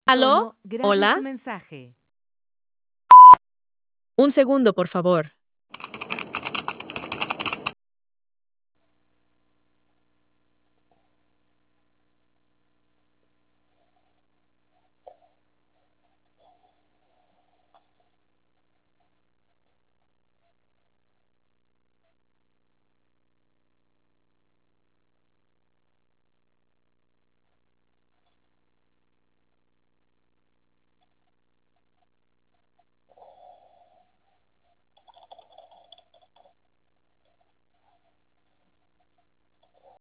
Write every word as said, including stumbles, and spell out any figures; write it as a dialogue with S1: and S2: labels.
S1: ¿Aló?
S2: Tono, gracias su
S1: ¿Hola?
S2: mensaje.
S1: Un segundo, por favor.